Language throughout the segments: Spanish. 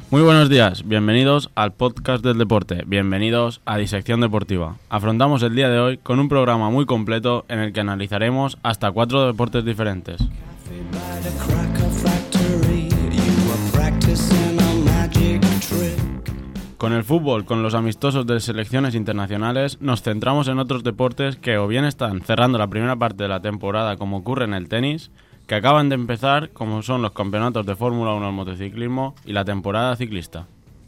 Muy buenos días, bienvenidos al podcast del deporte, bienvenidos a Disección Deportiva. Afrontamos el día de hoy con un programa muy completo en el que analizaremos hasta 4 deportes diferentes. Con el fútbol, con los amistosos de selecciones internacionales, nos centramos en otros deportes que o bien están cerrando la primera parte de la temporada, como ocurre en el tenis, que acaban de empezar, como son los campeonatos de Fórmula 1 del motociclismo y la temporada ciclista.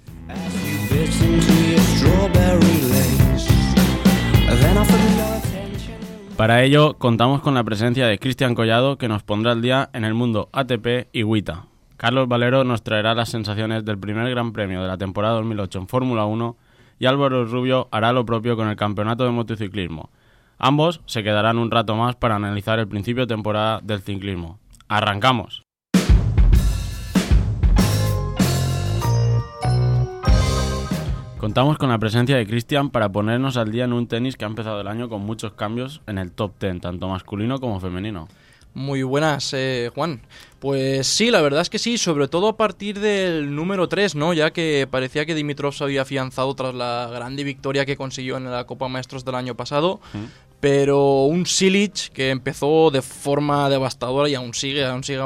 Para ello, contamos con la presencia de Cristian Collado, que nos pondrá al día en el mundo ATP y WTA. Carlos Valero nos traerá las sensaciones del primer Gran Premio de la temporada 2008 en Fórmula 1 y Álvaro Rubio hará lo propio con el campeonato de motociclismo. Ambos se quedarán un rato más para analizar el principio de temporada del ciclismo. ¡Arrancamos! Contamos con la presencia de Cristian para ponernos al día en un tenis que ha empezado el año con muchos cambios en el top 10, tanto masculino como femenino. Muy buenas, Juan. Pues sí, la verdad es que sí, sobre todo a partir del número 3, ¿no? Ya que parecía que Dimitrov se había afianzado tras la grande victoria que consiguió en la Copa Maestros del año pasado. Pero un Cilic que empezó de forma devastadora y aún sigue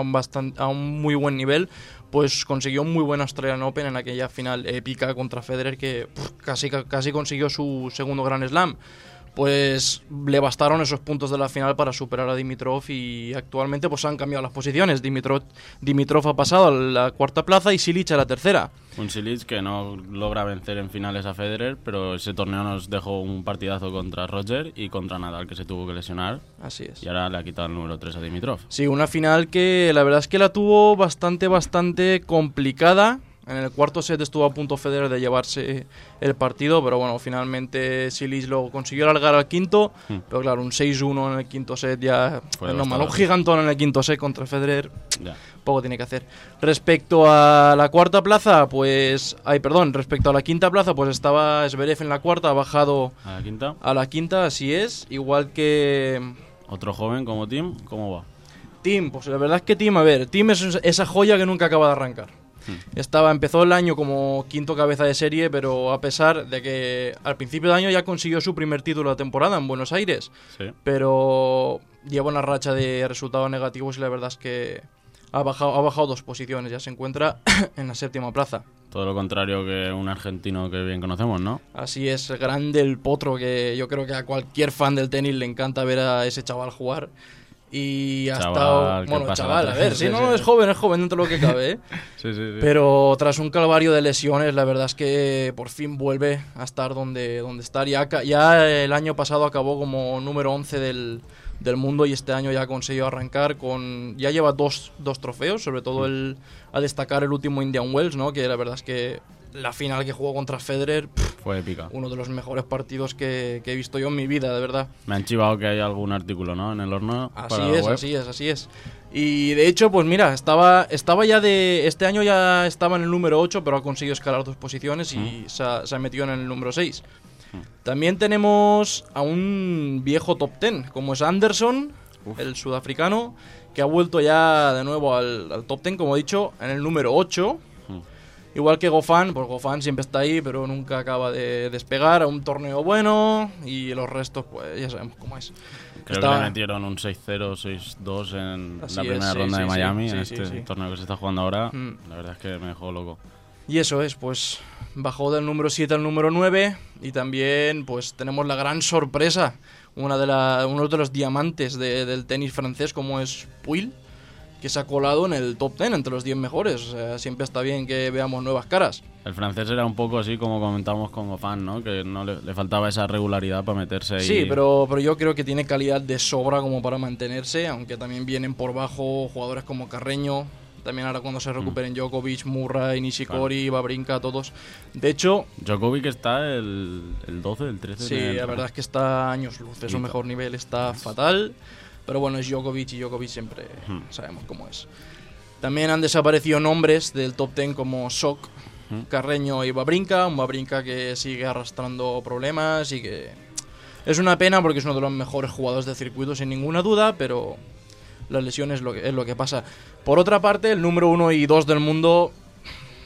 a un muy buen nivel, pues consiguió un muy buen Australian Open en aquella final épica contra Federer que casi consiguió su segundo Grand Slam. Pues le bastaron esos puntos de la final para superar a Dimitrov y actualmente pues han cambiado las posiciones. Dimitrov ha pasado a la cuarta plaza y Cilic a la tercera. Un Cilic que no logra vencer en finales a Federer, pero ese torneo nos dejó un partidazo contra Roger y contra Nadal, que se tuvo que lesionar. Así es. Y ahora le ha quitado el número 3 a Dimitrov. Sí, una final que la verdad es que la tuvo bastante complicada. En el cuarto set estuvo a punto Federer de llevarse el partido, pero bueno, finalmente Cilic lo consiguió alargar al quinto, pero claro, un 6-1 en el quinto set ya fue normal. Un gigantón en el quinto set contra Federer, ya. Poco tiene que hacer. Respecto a la cuarta plaza, respecto a la quinta plaza, pues estaba Zverev en la cuarta, ha bajado ¿a la quinta? A la quinta, así es, igual que... Otro joven como Tim, ¿cómo va? Tim, pues la verdad es que Tim es esa joya que nunca acaba de arrancar. Empezó el año como quinto cabeza de serie, pero a pesar de que al principio del año ya consiguió su primer título de temporada en Buenos Aires, sí. Pero lleva una racha de resultados negativos y la verdad es que ha bajado 2 posiciones, ya se encuentra en la 7ª plaza. Todo lo contrario que un argentino que bien conocemos, ¿no? Así es, grande el Potro, que yo creo que a cualquier fan del tenis le encanta ver a ese chaval jugar. Y ha estado... Bueno, chaval, a ver, es joven dentro de lo que cabe, ¿eh? sí. Pero tras un calvario de lesiones, la verdad es que por fin vuelve a estar donde estar. Ya el año pasado acabó como número 11 del mundo y este año ya ha conseguido arrancar con... Ya lleva dos trofeos, sobre todo a destacar el último Indian Wells, ¿no? Que la verdad es que la final que jugó contra Federer fue épica. Uno de los mejores partidos que he visto yo en mi vida, de verdad. Me han chivado que hay algún artículo, ¿no? En el horno. Así es. Y de hecho, pues mira, estaba ya este año ya estaba en el número 8, pero ha conseguido escalar 2 posiciones y se ha metido en el número 6. También tenemos a un viejo top 10, como es Anderson, el sudafricano, que ha vuelto ya de nuevo al top 10, como he dicho, en el número 8. Igual que Goffin, pues Goffin siempre está ahí, pero nunca acaba de despegar a un torneo bueno y los restos, pues ya sabemos cómo es. Creo que le metieron un 6-0, 6-2 en la primera ronda de Miami, en este torneo que se está jugando ahora. La verdad es que me dejó loco. Y eso es, pues bajó del número 7 al número 9 y también pues tenemos la gran sorpresa, uno de los diamantes del tenis francés como es Puig, que se ha colado en el top 10 entre los 10 mejores. O sea, siempre está bien que veamos nuevas caras. El francés era un poco así como comentamos con Goffin, ¿no? Que no le faltaba esa regularidad para meterse ahí. Sí, pero yo creo que tiene calidad de sobra como para mantenerse, aunque también vienen por bajo jugadores como Carreño. También ahora cuando se recuperen Djokovic, Murray, Nishikori, Wawrinka, todos. De hecho... Djokovic está el 12, el 13. Sí, la verdad es que está años luz. Su mejor nivel está fatal. Pero bueno, es Djokovic y Djokovic siempre sabemos cómo es. También han desaparecido nombres del top 10 como Sok, Carreño y Wawrinka. Un Wawrinka que sigue arrastrando problemas y que es una pena porque es uno de los mejores jugadores del circuito sin ninguna duda, pero las lesiones es lo que pasa. Por otra parte, el número 1 y 2 del mundo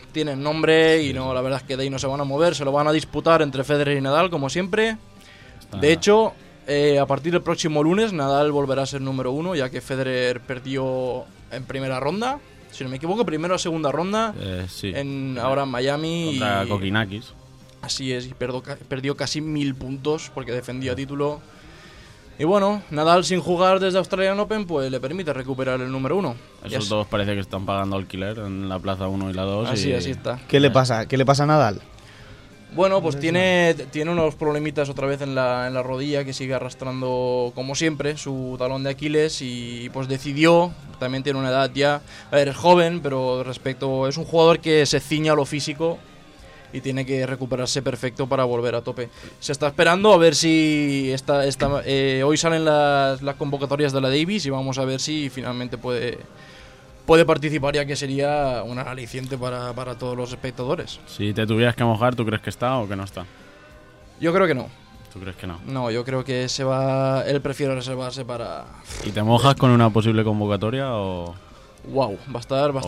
tienen nombre y no, la verdad es que de ahí no se van a mover, se lo van a disputar entre Federer y Nadal, como siempre. De hecho, a partir del próximo lunes, Nadal volverá a ser número 1, ya que Federer perdió en primera ronda, si no me equivoco, primera o segunda ronda, sí. Ahora en Miami. Contra Kokinakis. Así es, y perdió casi 1000 puntos porque defendía título. Y bueno, Nadal sin jugar desde Australian Open, pues le permite recuperar el número 1. Esos dos parece que están pagando alquiler en la plaza 1 y la 2. Así está. ¿Qué le pasa? ¿Qué le pasa a Nadal? Bueno, pues tiene unos problemitas otra vez en la rodilla, que sigue arrastrando, como siempre, su talón de Aquiles, y pues decidió, también tiene una edad ya, a ver, es joven, pero es un jugador que se ciña a lo físico y tiene que recuperarse perfecto para volver a tope. Se está esperando a ver si hoy salen las convocatorias de la Davis y vamos a ver si finalmente puede participar, ya que sería un aliciente para todos los espectadores. Si te tuvieras que mojar, ¿tú crees que está o que no está? Yo creo que no. ¿Tú crees que no? No, yo creo que él prefiere reservarse para... ¿Y te mojas con una posible convocatoria o...? Wow, va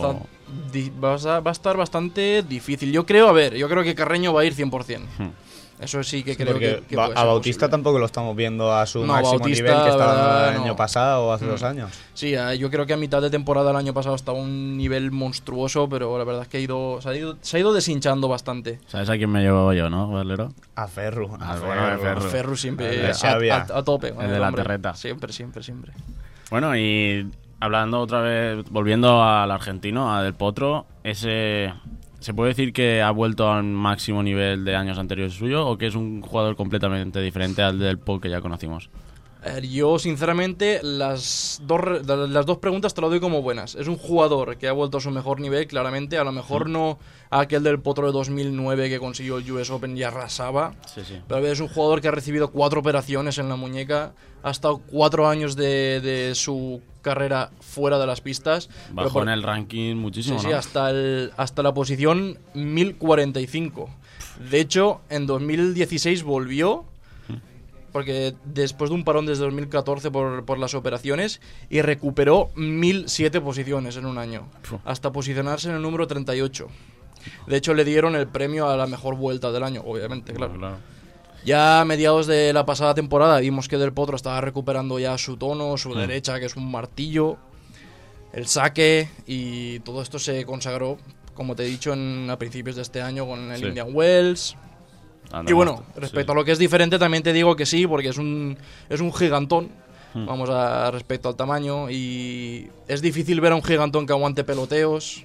a estar bastante difícil. Yo creo que Carreño va a ir 100%. Eso sí que creo que puede ser a Bautista posible. tampoco lo estamos viendo a su máximo nivel que estaba el año pasado o hace 2 años. Sí, yo creo que a mitad de temporada el año pasado estaba a un nivel monstruoso, pero la verdad es que se ha ido deshinchando bastante. ¿Sabes a quién me llevo yo, no, Valero? A Ferru. A Ferru Siempre a tope. El de la terreta. Siempre. Bueno, y hablando otra vez, volviendo al argentino, a Del Potro, ¿se puede decir que ha vuelto al máximo nivel de años anteriores suyo o que es un jugador completamente diferente al Del Potro que ya conocimos? Yo, sinceramente, las dos preguntas te las doy como buenas. Es un jugador que ha vuelto a su mejor nivel, claramente. A lo mejor no a aquel Del Potro de 2009 que consiguió el US Open y arrasaba. Sí. Pero es un jugador que ha recibido 4 operaciones en la muñeca. Ha estado 4 años de su carrera fuera de las pistas. Bajó en el ranking muchísimo, Sí, ¿no? hasta la posición 1045. De hecho, en 2016 volvió, porque después de un parón desde 2014 por las operaciones, y recuperó 1007 posiciones en un año, hasta posicionarse en el número 38. De hecho, le dieron el premio a la mejor vuelta del año, obviamente, claro. Ya a mediados de la pasada temporada vimos que Del Potro estaba recuperando ya su tono, su derecha, que es un martillo, el saque, y todo esto se consagró, como te he dicho, a principios de este año con el Indian Wells. Y bueno, respecto a lo que es diferente, también te digo que sí, porque es un gigantón, respecto al tamaño, y es difícil ver a un gigantón que aguante peloteos,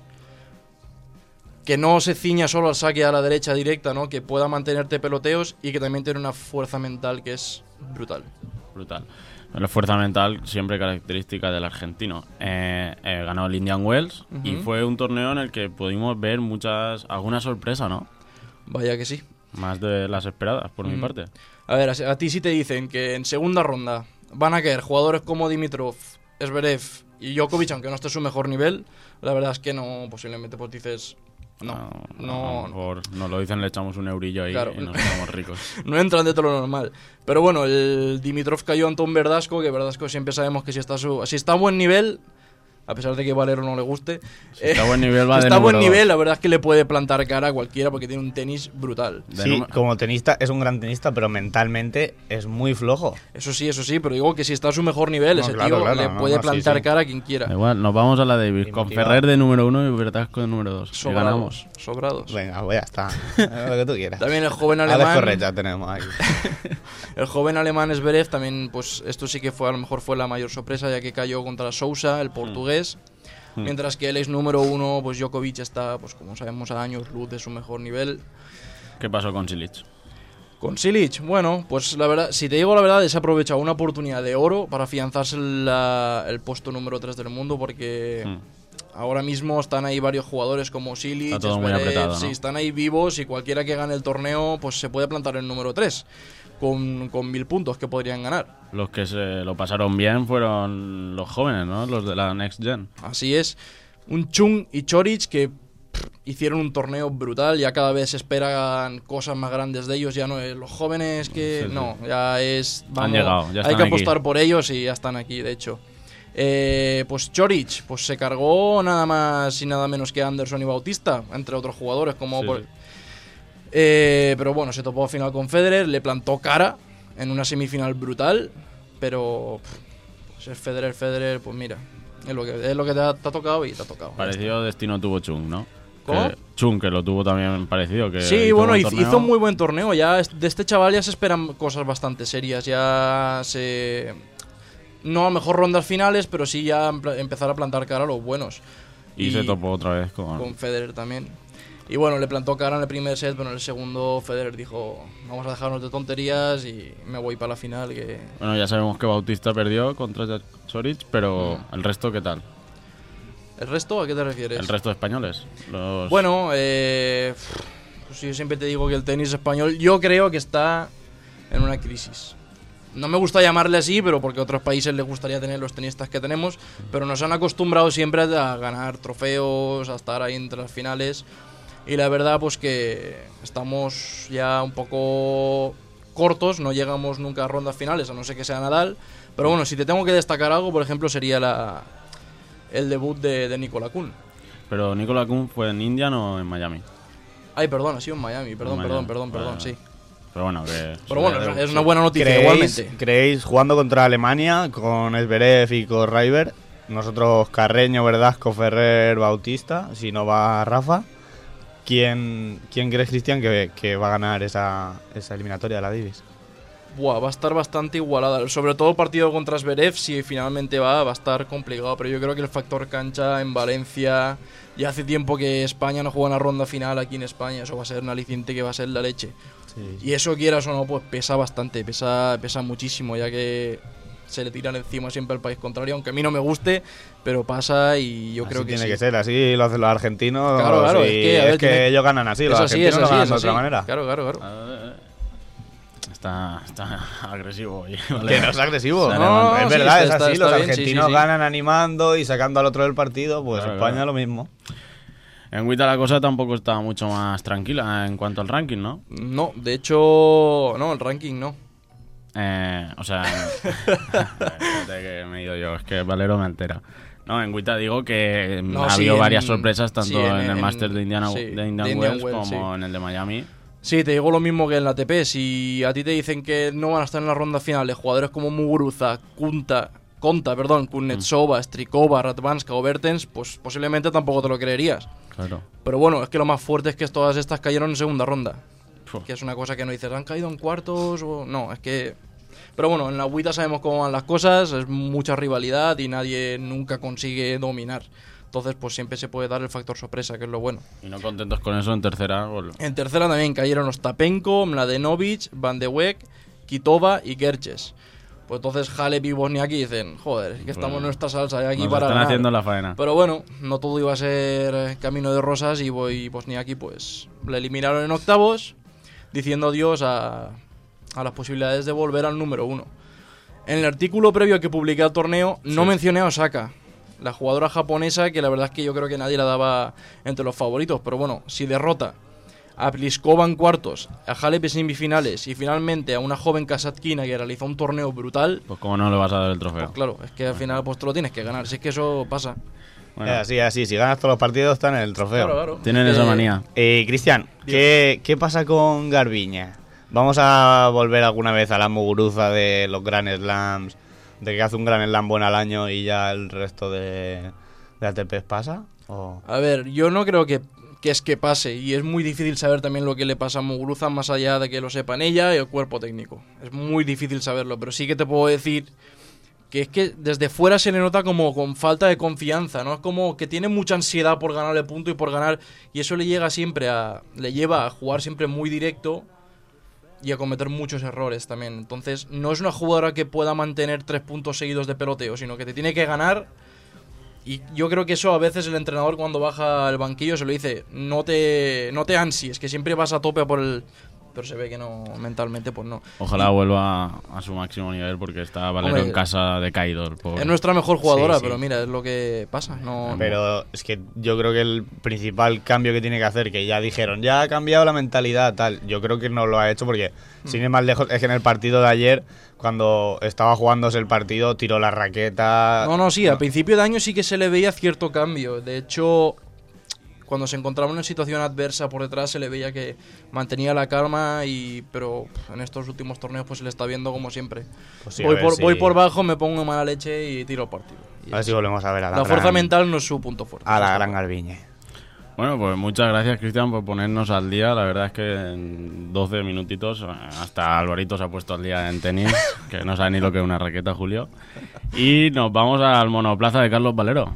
que no se ciña solo al saque a la derecha directa, ¿no? Que pueda mantenerte peloteos y que también tiene una fuerza mental que es brutal. La fuerza mental siempre característica del argentino. Ganó el Indian Wells y fue un torneo en el que pudimos ver alguna sorpresa, ¿no? Vaya que sí. Más de las esperadas, por mi parte. A ver, a ti sí te dicen que en segunda ronda van a caer jugadores como Dimitrov, Zverev y Djokovic, aunque no esté a su mejor nivel, la verdad es que no, posiblemente pues dices... No. A lo mejor nos lo dicen, le echamos un eurillo ahí, claro, y nos quedamos ricos. No entran dentro de lo normal. Pero bueno, el Dimitrov cayó ante un Verdasco, que Verdasco siempre sabemos que si está a buen nivel, a pesar de que Valero no le guste, si está a buen nivel, va de está a buen nivel, 2. la verdad es que le puede plantar cara a cualquiera porque tiene un tenis brutal. Sí, como tenista es un gran tenista, pero mentalmente es muy flojo. Eso sí, pero digo que si está a su mejor nivel, ese tío le puede plantar cara a quien quiera. Igual, nos vamos a la Davis, con Ferrer de número 1 y Verdasco de número 2. Y ganamos. Sobrados. Venga, pues ya está. Lo que tú quieras. También el joven alemán... Correcta tenemos ahí. El joven alemán Zverev también, pues esto sí que a lo mejor fue la mayor sorpresa, ya que cayó contra Sousa, el portugués. Mientras que el ex número 1, pues Djokovic está, pues como sabemos, a años luz de su mejor nivel. ¿Qué pasó con Cilic? Con Cilic, bueno, pues la verdad, si te digo la verdad, he aprovechado una oportunidad de oro para afianzarse el puesto número 3 del mundo, porque ahora mismo están ahí varios jugadores como Cilic, está todo muy apretado, ¿no? Sí, están ahí vivos, y cualquiera que gane el torneo pues se puede plantar el número 3 con 1000 puntos que podrían ganar. Los que se lo pasaron bien fueron los jóvenes, ¿no? Los de la Next Gen. Así es. Un Chung y Choric que hicieron un torneo brutal. Ya cada vez se esperan cosas más grandes de ellos. Ya no es los jóvenes que... Sí. No, ya es... Han llegado, ya están hay que aquí. apostar por ellos y ya están aquí, de hecho. Pues Chorich, pues se cargó nada más y nada menos que Anderson y Bautista, entre otros jugadores como... Sí, por- sí. Pero bueno, se topó al final con Federer, le plantó cara en una semifinal brutal, pero pues es Federer, pues mira, es lo que te ha tocado y te ha tocado. Parecido destino tuvo Chung, ¿no? ¿Cómo? Chung, que lo tuvo también parecido. Que Sí, hizo bueno, buen hizo torneo. un muy buen torneo. Ya de este chaval ya se esperan cosas bastante serias. Ya se... No a lo mejor rondas finales, pero sí ya empezar a plantar cara a los buenos. Y se topó otra vez con Federer también. Y bueno, le plantó cara en el primer set, pero en el segundo Federer dijo, vamos a dejarnos de tonterías y me voy para la final. Que... Bueno, ya sabemos que Bautista perdió contra Chorich, pero el resto, ¿qué tal? ¿El resto a qué te refieres? El resto de españoles. Los... Bueno, pues yo siempre te digo que el tenis español yo creo que está en una crisis. No me gusta llamarle así, pero porque a otros países les gustaría tener los tenistas que tenemos, pero nos han acostumbrado siempre a ganar trofeos, a estar ahí entre las finales, y la verdad pues que estamos ya un poco cortos, no llegamos nunca a rondas finales, a no ser que sea Nadal, pero bueno, si te tengo que destacar algo, por ejemplo, sería el debut de Nicola Kun. Pero Nicola Kun fue en Indian o en Miami. Ay, perdón, ha sido en Miami, perdón, Vale. sí. Pero bueno, que... Pero bueno, es una buena noticia igualmente. ¿Creéis, jugando contra Alemania, con Zverev y con Raiber, nosotros Carreño, Verdasco, Ferrer, Bautista, si no va Rafa, ¿quién crees, Cristian, que va a ganar esa eliminatoria de la Davis? Buah, va a estar bastante igualada. Sobre todo el partido contra Zverev, si finalmente va a estar complicado. Pero yo creo que el factor cancha en Valencia... Ya hace tiempo que España no juega una ronda final aquí en España. Eso va a ser un aliciente que va a ser la leche. Sí. Y eso, quieras o no, pues pesa bastante. Pesa muchísimo, ya que se le tiran encima siempre al país contrario. Aunque a mí no me guste, pero pasa y yo Así creo que tiene sí. que ser, así lo hacen los argentinos. Claro, y es que, a ver, tiene- ellos ganan así, los Es así, argentinos no ganan es de otra así. manera. Claro. Está agresivo hoy. Que no es agresivo. No, es sí, verdad, es está así. Los bien, sí, argentinos sí. ganan animando y sacando al otro del partido, pues Claro, España claro. lo mismo. En Huita la cosa tampoco está mucho más tranquila en cuanto al ranking, ¿no? No, de hecho, no, el ranking no. O sea, espérate que me he ido yo, es que Valero me altera. No, en Huita digo que No, ha sí, habido en- varias sorpresas, tanto sí, en el Masters de Indian de Indian Wells Wells, como sí. en el de Miami. Sí, te digo lo mismo que en la ATP. Si a ti te dicen que no van a estar en la ronda final jugadores como Muguruza, Konta, Kuznetsova, Strikova, Radvanska o Bertens, pues posiblemente tampoco te lo creerías. Claro. Pero bueno, es que lo más fuerte es que todas estas cayeron en segunda ronda. Puf. Que es una cosa que no dices, ¿han caído en cuartos? O... No, es que... Pero bueno, en la Agüita sabemos cómo van las cosas, es mucha rivalidad y nadie nunca consigue dominar. Entonces, pues siempre se puede dar el factor sorpresa, que es lo bueno. Y no contentos con eso, en tercera... Gol. En tercera también cayeron Ostapenko, Mladenovic, Van de Beek, Kvitova y Gerches. Pues entonces Halep y Wozniacki dicen, joder, es que estamos en nuestra salsa y aquí Nos para están ganar. haciendo la faena. Pero bueno, no todo iba a ser camino de rosas y Wozniacki pues le eliminaron en octavos, diciendo adiós a las posibilidades de volver al número 1. En el artículo previo que publiqué al torneo no mencioné a Osaka, la jugadora japonesa, que la verdad es que yo creo que nadie la daba entre los favoritos. Pero bueno, si derrota a Pliskova en cuartos, a Halep en semifinales y finalmente a una joven kazakhina que realizó un torneo brutal, Pues cómo no le vas a dar el trofeo. pues claro, es que al final pues te lo tienes que ganar. Si es que eso pasa. Bueno, Así, si ganas todos los partidos está en el trofeo. Claro. tienen esa manía. Cristian, ¿qué pasa con Garbiñe? ¿Vamos a volver alguna vez a la Muguruza de los Grand Slams? ¿De que hace un Grand Slam bueno al año y ya el resto de ATPs pasa? ¿O? A ver, yo no creo que es que pase, y es muy difícil saber también lo que le pasa a Muguruza más allá de que lo sepan ella y el cuerpo técnico. Es muy difícil saberlo, pero sí que te puedo decir que es que desde fuera se le nota como con falta de confianza, ¿no? Es como que tiene mucha ansiedad por ganar el punto y por ganar, y eso le lleva a jugar siempre muy directo y a cometer muchos errores también. Entonces, no es una jugadora que pueda mantener 3 puntos seguidos de peloteo, sino que te tiene que ganar. Y yo creo que eso a veces el entrenador cuando baja al banquillo se lo dice, no te ansies, que siempre vas a tope por pero se ve que no, mentalmente pues no. Ojalá vuelva a su máximo nivel porque está Valero en casa decaído. Es nuestra mejor jugadora, Sí. pero mira, es lo que pasa. Pero es que yo creo que el principal cambio que tiene que hacer, que ya dijeron, ya ha cambiado la mentalidad, tal, yo creo que no lo ha hecho porque, sin ir más lejos, es que en el partido de ayer, cuando estaba jugándose el partido, tiró la raqueta. Sí, a principio de año sí que se le veía cierto cambio. De hecho, cuando se encontraba en una situación adversa por detrás se le veía que mantenía la calma, pero en estos últimos torneos pues se le está viendo como siempre. Pues sí, voy por bajo, me pongo en mala leche y tiro el partido. A ver si volvemos a ver a la fuerza mental no es su punto fuerte. A la gran Garbiñe. Bueno, pues muchas gracias, Cristian, por ponernos al día. La verdad es que en 12 minutitos hasta Alvarito se ha puesto al día en tenis, que no sabe ni lo que es una raqueta, Julio. Y nos vamos al monoplaza de Carlos Valero.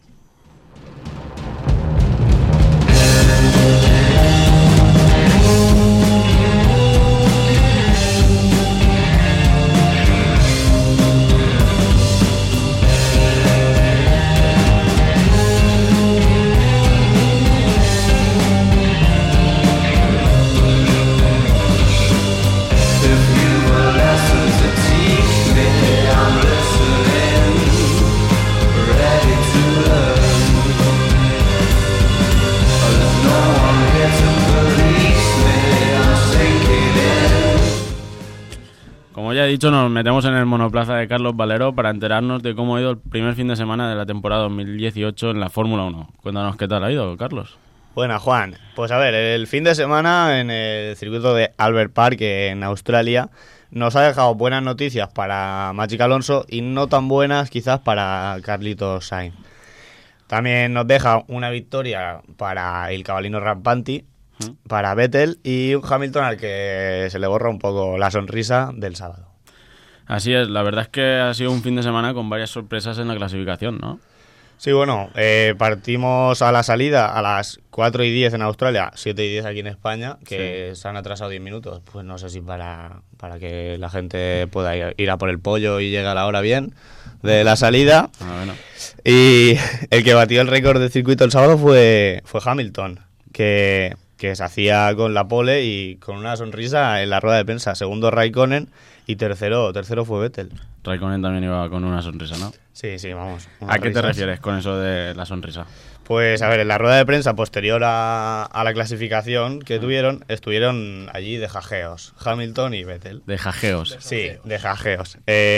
Como ya he dicho, nos metemos en el monoplaza de Carlos Valero para enterarnos de cómo ha ido el primer fin de semana de la temporada 2018 en la Fórmula 1. Cuéntanos qué tal ha ido, Carlos. Buena, Juan. Pues a ver, el fin de semana en el circuito de Albert Park en Australia nos ha dejado buenas noticias para Magic Alonso y no tan buenas quizás para Carlitos Sainz. También nos deja una victoria para el cabalino Rampanti, para Vettel y un Hamilton al que se le borra un poco la sonrisa del sábado. Así es, la verdad es que ha sido un fin de semana con varias sorpresas en la clasificación, ¿no? Sí, bueno, partimos a la salida a las 4:10 en Australia, 7:10 aquí en España, que se han atrasado 10 minutos. Pues no sé si para que la gente pueda ir a por el pollo y llegue a la hora bien de la salida. Bueno. Y el que batió el récord del circuito el sábado fue Hamilton, que se hacía con la pole y con una sonrisa en la rueda de prensa. Segundo Raikkonen y tercero fue Vettel. Raikkonen también iba con una sonrisa, ¿no? Sí, vamos. ¿A qué te refieres con eso de la sonrisa? Pues a ver, en la rueda de prensa posterior a la clasificación que estuvieron allí de jajeos, Hamilton y Vettel. De jajeos. Sí, de jajeos.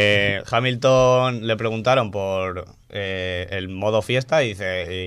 Hamilton le preguntaron por el modo fiesta y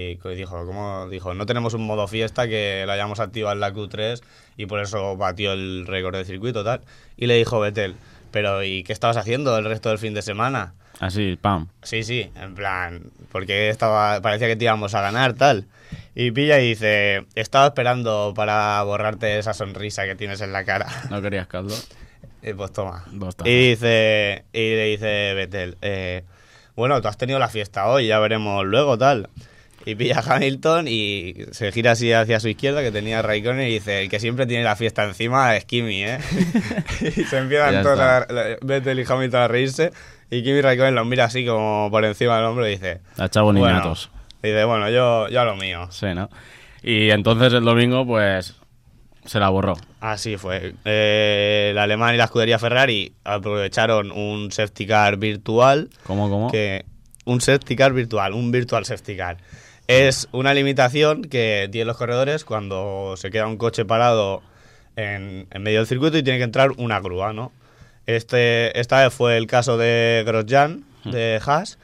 dijo, no tenemos un modo fiesta que lo hayamos activado en la Q3 y por eso batió el récord del circuito tal. Y le dijo Vettel, pero ¿y qué estabas haciendo el resto del fin de semana? Así, pam. Sí, en plan, porque parecía que te íbamos a ganar, tal. Y pilla y dice, estaba esperando para borrarte esa sonrisa que tienes en la cara. ¿No querías caldo? Pues toma. Dos tazas. Y le dice Vettel, bueno, tú has tenido la fiesta hoy, ya veremos luego, tal. Y pilla a Hamilton y se gira así hacia su izquierda, que tenía Raikkonen, y dice, el que siempre tiene la fiesta encima es Kimi, ¿eh? Y se empiezan todos Vettel y Hamilton a reírse, y Kimi Raikkonen los mira así como por encima del hombro y dice... La chavo niñatos. Dice, bueno, yo a lo mío. Sí, ¿no? Y entonces el domingo, pues, se la borró. Así fue. El alemán y la escudería Ferrari aprovecharon un safety car virtual. ¿Cómo? Un safety car virtual, un virtual safety car. Es una limitación que tienen los corredores cuando se queda un coche parado en medio del circuito y tiene que entrar una grúa, ¿no? Esta vez fue el caso de Grosjean, de Haas,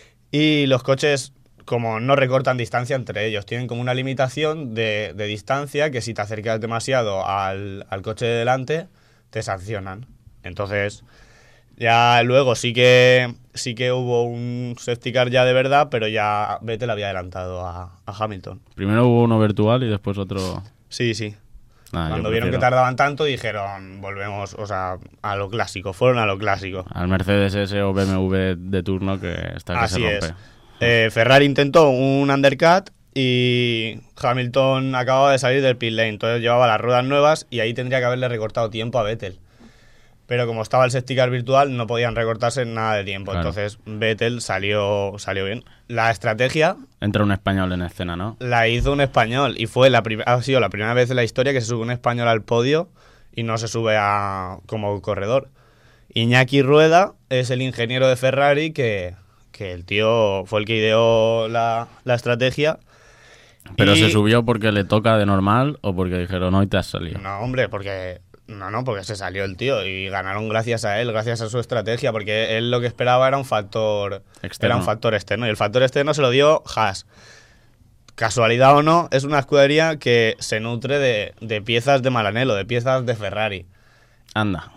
y los coches, como no recortan distancia entre ellos, tienen como una limitación de distancia que si te acercas demasiado al coche de delante, te sancionan. Entonces, ya luego sí que hubo un safety car ya de verdad, pero ya Vettel había adelantado a Hamilton. Primero hubo uno virtual y después otro... Sí. Cuando vieron que tardaban tanto, dijeron, volvemos, a lo clásico, fueron a lo clásico. Al Mercedes S o BMW de turno que está que Así se rompe. Es. Ferrari intentó un undercut y Hamilton acababa de salir del pit lane, entonces llevaba las ruedas nuevas y ahí tendría que haberle recortado tiempo a Vettel. Pero como estaba el safety car virtual, no podían recortarse nada de tiempo. Claro. Entonces Vettel salió bien. La estrategia Entra un español en escena, ¿no? la hizo un español y ha sido la primera vez en la historia que se sube un español al podio y no se sube como corredor. Iñaki Rueda es el ingeniero de Ferrari que el tío fue el que ideó la estrategia. ¿Pero se subió porque le toca de normal o porque dijeron hoy te has salido? No, hombre, porque se salió el tío y ganaron gracias a él, gracias a su estrategia, porque él lo que esperaba era un factor externo y el factor externo se lo dio Haas. Casualidad o no, es una escudería que se nutre de piezas de Maranello, de piezas de Ferrari. Anda.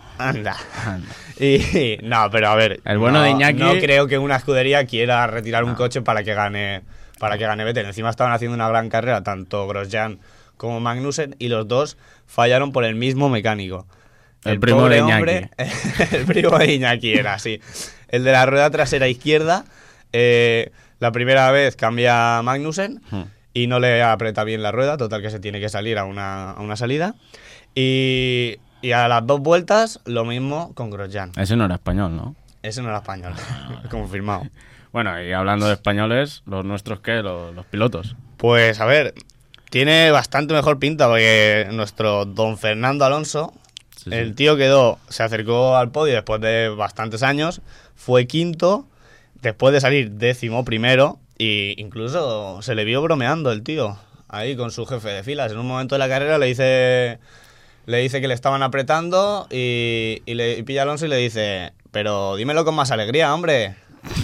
Y no, pero a ver, el bueno de Iñaki... no creo que una escudería quiera retirar un coche para que gane Vettel. Encima estaban haciendo una gran carrera, tanto Grosjean como Magnussen, y los dos fallaron por el mismo mecánico. El primo de Iñaki. Hombre, el primo de Iñaki era, sí. El de la rueda trasera izquierda, la primera vez cambia Magnussen y no le aprieta bien la rueda, total que se tiene que salir a una salida. Y a las 2 vueltas, lo mismo con Grosjean. Ese no era español, ¿no? Ese no era español, confirmado. Bueno, y hablando de españoles, ¿los nuestros qué? Los pilotos. Pues, a ver, tiene bastante mejor pinta porque nuestro don Fernando Alonso, el tío se acercó al podio después de bastantes años, fue quinto, después de salir 11º, e incluso se le vio bromeando el tío, ahí con su jefe de filas. En un momento de la carrera le dice que le estaban apretando y pilla a Alonso y le dice, pero dímelo con más alegría, hombre.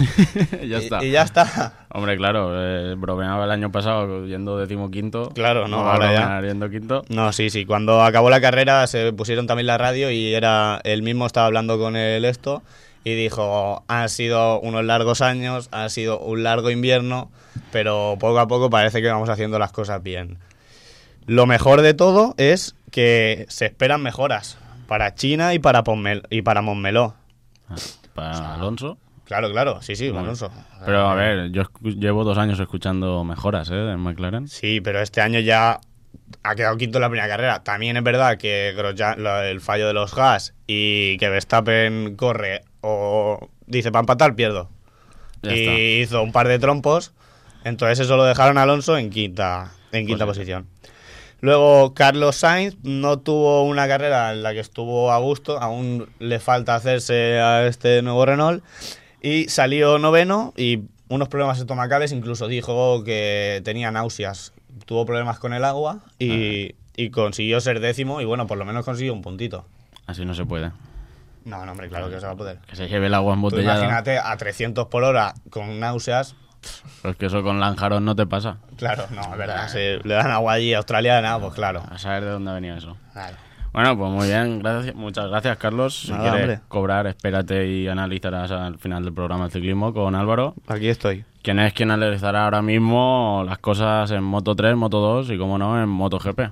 Ya está. Y ya está. Hombre, claro, bromeaba el año pasado yendo 15º. Claro, no, ahora ya yendo quinto. No, sí. Cuando acabó la carrera se pusieron también la radio y él mismo estaba hablando con el y dijo, han sido unos largos años, ha sido un largo invierno, pero poco a poco parece que vamos haciendo las cosas bien. Lo mejor de todo es que se esperan mejoras para China y para Montmeló. ¿Para Alonso? Claro, sí, Alonso. Pero a ver, yo llevo 2 años escuchando mejoras en McLaren. Sí, pero este año ya ha quedado quinto en la primera carrera. También es verdad que el fallo de los Haas y que Verstappen corre o dice para empatar, pierdo. Ya y está. hizo un par de trompos, entonces eso lo dejaron a Alonso en quinta posición. Luego Carlos Sainz no tuvo una carrera en la que estuvo a gusto, aún le falta hacerse a este nuevo Renault. Y salió 9º y unos problemas estomacales, incluso dijo que tenía náuseas. Tuvo problemas con el agua y consiguió ser 10º y bueno, por lo menos consiguió un puntito. Así no se puede. No, hombre, claro que se va a poder. Que se lleve el agua Tú embotellada. imagínate a 300 por hora con náuseas. Pues que eso con Lanzarote no te pasa. Claro, no, es verdad. Si le dan agua allí australiana, pues claro. A saber de dónde venía eso. Claro. Bueno, pues muy bien, muchas gracias, Carlos. Si Nada, quieres hombre. cobrar, espérate y analizarás al final del programa de ciclismo con Álvaro, Aquí estoy. quien analizará ahora mismo las cosas en Moto 3, Moto 2 y, como no, en MotoGP.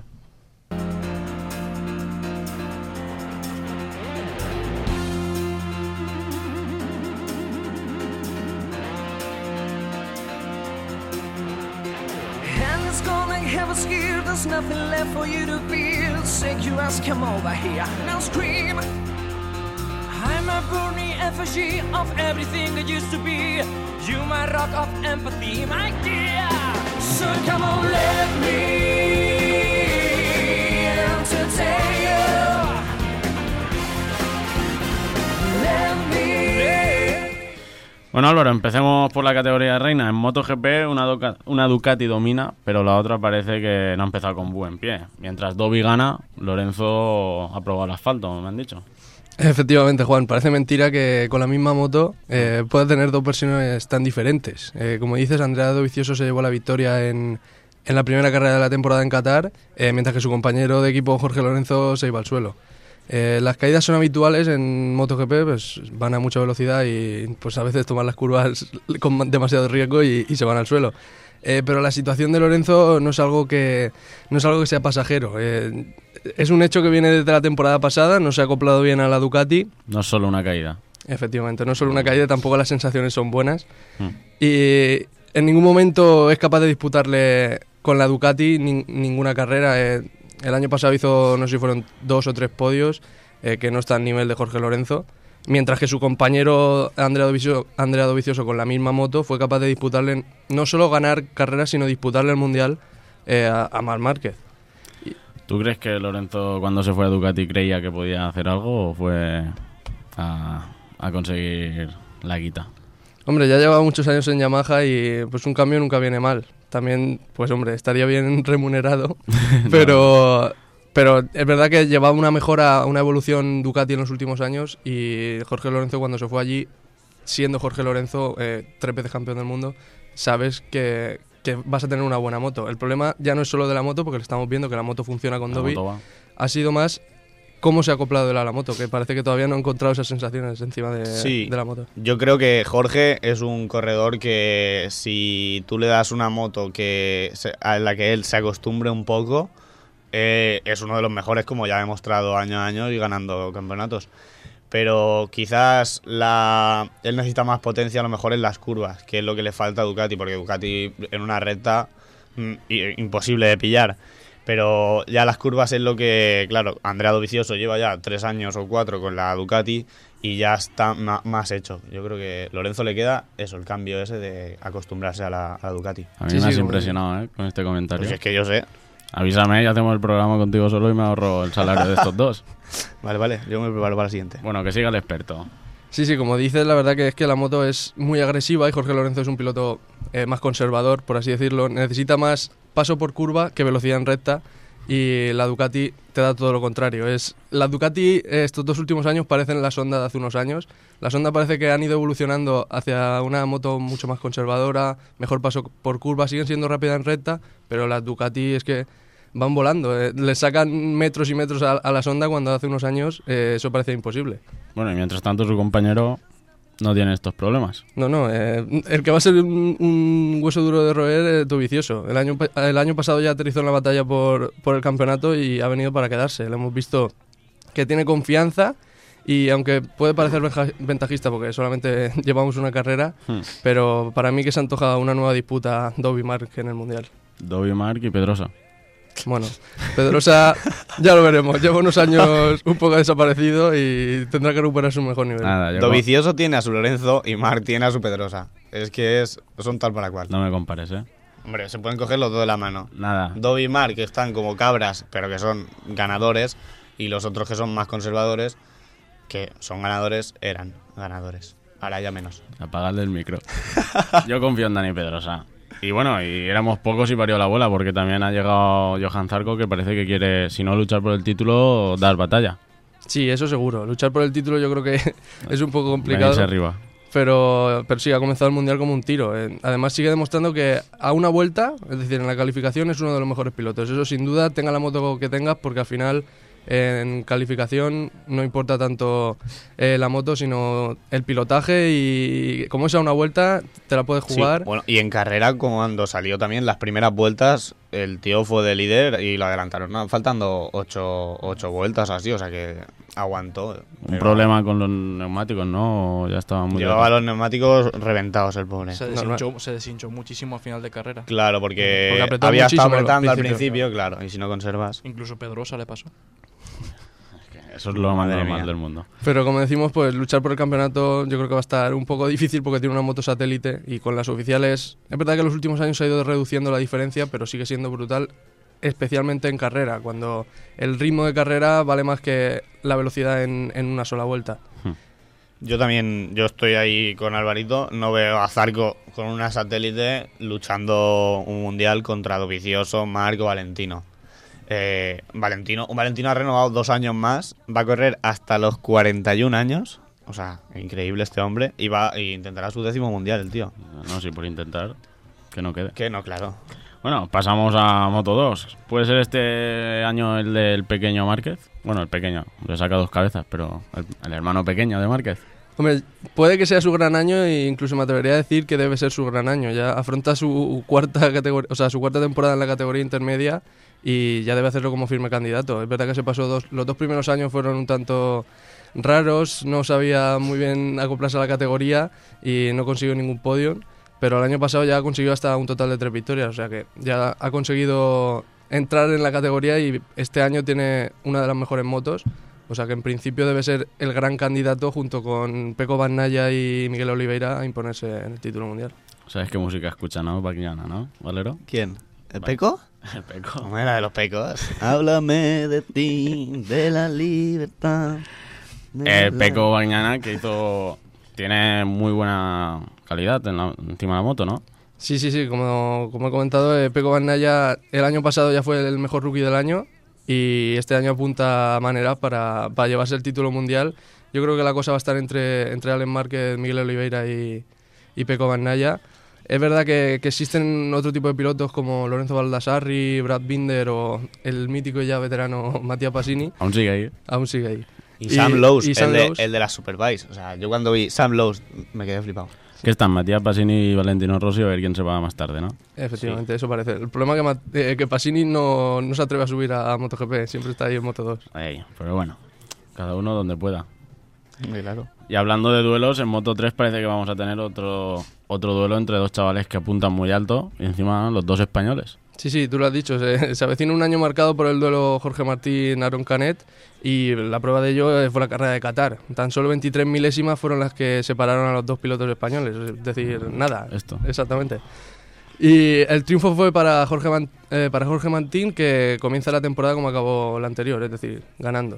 There's nothing left for you to feel. Shake your ass, come over here, now scream. I'm a burning effigy of everything that used to be. You my rock of empathy, my dear. So come on, let me entertain you. Let me. Bueno, Álvaro, empecemos por la categoría de reina. En MotoGP una Ducati domina, pero la otra parece que no ha empezado con buen pie. Mientras Dobby gana, Lorenzo ha probado el asfalto, me han dicho. Efectivamente, Juan, parece mentira que con la misma moto pueda tener 2 versiones tan diferentes. Como dices, Andrea Dovizioso se llevó la victoria en la primera carrera de la temporada en Qatar, mientras que su compañero de equipo Jorge Lorenzo se iba al suelo. Las caídas son habituales en MotoGP, pues van a mucha velocidad y pues a veces toman las curvas con demasiado riesgo y se van al suelo. Pero la situación de Lorenzo no es algo que sea pasajero. Es un hecho que viene desde la temporada pasada, no se ha acoplado bien a la Ducati. No es solo una caída. Efectivamente, no es solo una caída, tampoco las sensaciones son buenas. Y en ningún momento es capaz de disputarle con la Ducati ninguna carrera. El año pasado hizo, no sé si fueron 2 o 3 podios, que no está al nivel de Jorge Lorenzo, mientras que su compañero Andrea Dovizioso con la misma moto fue capaz de disputarle, no solo ganar carreras, sino disputarle el Mundial a Marc Márquez. ¿Tú crees que Lorenzo cuando se fue a Ducati creía que podía hacer algo o fue a conseguir la guita? Hombre, ya lleva muchos años en Yamaha y pues un cambio nunca viene mal. También, pues hombre, estaría bien remunerado, pero es verdad que llevaba una mejora, una evolución Ducati en los últimos años y Jorge Lorenzo cuando se fue allí, siendo Jorge Lorenzo 3 veces campeón del mundo, sabes que vas a tener una buena moto. El problema ya no es solo de la moto, porque le estamos viendo que la moto funciona con Dobby, ha sido más cómo se ha acoplado él a la moto, que parece que todavía no ha encontrado esas sensaciones encima de la moto. Yo creo que Jorge es un corredor que si tú le das una moto a la que él se acostumbre un poco, es uno de los mejores, como ya ha demostrado año a año y ganando campeonatos. Pero quizás él necesita más potencia a lo mejor en las curvas, que es lo que le falta a Ducati, porque Ducati en una recta imposible de pillar. Pero ya las curvas es lo que, claro, Andrea Dovizioso lleva ya 3 años o 4 con la Ducati y ya está más hecho. Yo creo que a Lorenzo le queda eso, el cambio ese de acostumbrarse a la Ducati. A mí me has impresionado con este comentario. Pues es que yo sé. Avísame y hacemos el programa contigo solo y me ahorro el salario de estos dos. Vale, yo me preparo para la siguiente. Bueno, que siga el experto. Sí, como dices, la verdad que es que la moto es muy agresiva y Jorge Lorenzo es un piloto más conservador, por así decirlo. Necesita más paso por curva que velocidad en recta y la Ducati te da todo lo contrario. La Ducati estos 2 últimos años parecen la Honda de hace unos años. La Honda parece que han ido evolucionando hacia una moto mucho más conservadora, mejor paso por curva, siguen siendo rápidas en recta, pero las Ducati es que van volando. Le sacan metros y metros a la Honda cuando hace unos años eso parecía imposible. Bueno, y mientras tanto su compañero no tiene estos problemas. No, el que va a ser un hueso duro de roer es Dovizioso. El año pasado ya aterrizó en la batalla por el campeonato y ha venido para quedarse. Le hemos visto que tiene confianza y aunque puede parecer ventajista porque solamente llevamos una carrera, pero para mí que se antoja una nueva disputa Dobby-Marc en el Mundial. Dobby-Marc y Pedrosa. Bueno, Pedrosa ya lo veremos. Lleva unos años un poco desaparecido y tendrá que recuperar su mejor nivel. Dovizioso tiene a su Lorenzo y Marc tiene a su Pedrosa. Es que son tal para cual. No me compares, Hombre, se pueden coger los dos de la mano. Nada. Dobby y Marc que están como cabras, pero que son ganadores, y los otros que son más conservadores, que son ganadores, eran ganadores. Ahora ya menos. Apagadle el micro. Yo confío en Dani Pedrosa. Y bueno, y éramos pocos y parió la bola, porque también ha llegado Johan Zarco, que parece que quiere, si no luchar por el título, dar batalla. Sí, eso seguro. Luchar por el título yo creo que es un poco complicado. Venirse arriba. Pero sí, ha comenzado el Mundial como un tiro. Además sigue demostrando que a una vuelta, es decir, en la calificación es uno de los mejores pilotos. Eso sin duda, tenga la moto que tengas, porque al final en calificación no importa tanto la moto, sino el pilotaje, y como es a una vuelta te la puedes jugar. Sí, bueno, y en carrera, cuando salió también las primeras vueltas, el tío fue de líder y lo adelantaron, faltando 8 vueltas así, o sea que aguantó. Un problema con los neumáticos, ¿no? Ya estaba muy... Llevaba los neumáticos reventados el pobre. Se deshinchó muchísimo al final de carrera. Claro, porque había estado apretando al principio, claro, y si no conservas... Incluso Pedrosa le pasó. Eso es lo más normal del mundo. Pero como decimos, pues luchar por el campeonato yo creo que va a estar un poco difícil porque tiene una moto satélite y con las oficiales... Es verdad que en los últimos años se ha ido reduciendo la diferencia, pero sigue siendo brutal, especialmente en carrera, cuando el ritmo de carrera vale más que la velocidad en una sola vuelta. Yo estoy ahí con Alvarito, no veo a Zarco con una satélite luchando un mundial contra Dovizioso, Marc o Valentino. Valentino ha renovado 2 años más, va a correr hasta los 41 años, o sea, increíble este hombre, y intentará su 10º mundial el tío. No, sí, por intentar, que no quede. Que no, claro. Bueno, pasamos a Moto 2. ¿Puede ser este año el del pequeño Márquez? Bueno, el pequeño, le saca 2 cabezas, pero el hermano pequeño de Márquez. Hombre, puede que sea su gran año e incluso me atrevería a decir que debe ser su gran año. Ya afronta su cuarta temporada en la categoría intermedia y ya debe hacerlo como firme candidato. Es verdad que se pasó los 2 primeros años fueron un tanto raros, no sabía muy bien acoplarse a la categoría y no consiguió ningún podio, pero el año pasado ya consiguió hasta un total de 3 victorias, o sea que ya ha conseguido entrar en la categoría y este año tiene una de las mejores motos. O sea que en principio debe ser el gran candidato junto con Pecco Bagnaia y Miguel Oliveira a imponerse en el título mundial. ¿Sabes qué música escucha, no? Baquiana, ¿no? ¿Valero? ¿Quién? ¿El Pecco? El Peco. ¿Cómo era de los Pecos? Háblame de ti, de la libertad. El Peco Bagnaia, que tiene muy buena calidad encima de la moto, ¿no? Sí, como he comentado, Pecco Bagnaia el año pasado ya fue el mejor rookie del año y este año apunta a maneras para llevarse el título mundial. Yo creo que la cosa va a estar entre Alex Márquez, Miguel Oliveira y Pecco Bagnaia. Es verdad que existen otro tipo de pilotos como Lorenzo Baldassarri, Brad Binder o el mítico y ya veterano Mattia Pasini. Aún sigue ahí. Aún sigue ahí. Y Sam Lowes, Sam Lowes. el de la Superbike. O sea, yo cuando vi Sam Lowes me quedé flipado. Que están Mattia Pasini y Valentino Rossi, a ver quién se va más tarde, ¿no? Efectivamente, Eso parece. El problema es que Pasini no se atreve a subir a MotoGP, siempre está ahí en Moto2. Ahí, pero bueno, cada uno donde pueda. Claro. Y hablando de duelos, en Moto3 parece que vamos a tener otro duelo entre dos chavales que apuntan muy alto y encima los dos españoles. Sí, tú lo has dicho. Se avecina un año marcado por el duelo Jorge Martín-Aaron Canet y la prueba de ello fue la carrera de Qatar. Tan solo 23 milésimas fueron las que separaron a los dos pilotos españoles. Es decir, nada. Esto. Exactamente. Y el triunfo fue para Jorge Martín, que comienza la temporada como acabó la anterior, es decir, ganando.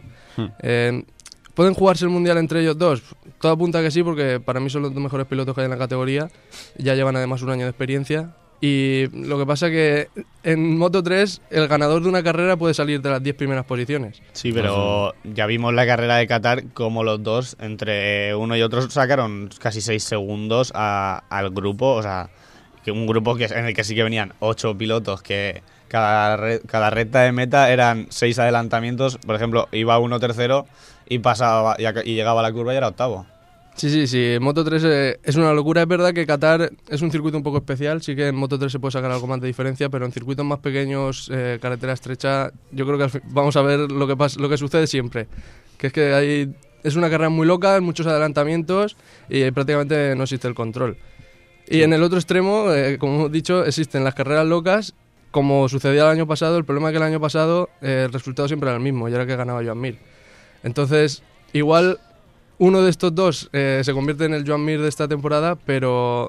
¿Pueden jugarse el Mundial entre ellos dos? Todo apunta que sí, porque para mí son los dos mejores pilotos que hay en la categoría. Ya llevan además un año de experiencia. Y lo que pasa es que en Moto3 el ganador de una carrera puede salir de las 10 primeras posiciones. Sí, pero ya vimos la carrera de Qatar como los dos, entre uno y otro, sacaron casi 6 segundos al grupo. O sea, que un grupo en el que sí que venían 8 pilotos, que cada recta de meta eran 6 adelantamientos. Por ejemplo, iba uno tercero y pasaba y llegaba a la curva y era octavo. Sí, en Moto3 es una locura. Es verdad que Qatar es un circuito un poco especial, sí que en Moto3 se puede sacar algo más de diferencia, pero en circuitos más pequeños, carretera estrecha, yo creo que vamos a ver lo que sucede siempre, que es que es una carrera muy loca, muchos adelantamientos y prácticamente no existe el control. Y en el otro extremo, como hemos dicho, existen las carreras locas, como sucedía el año pasado. El problema es que el año pasado el resultado siempre era el mismo, y era que ganaba Joan Mir. Entonces, igual uno de estos dos se convierte en el Joan Mir de esta temporada, pero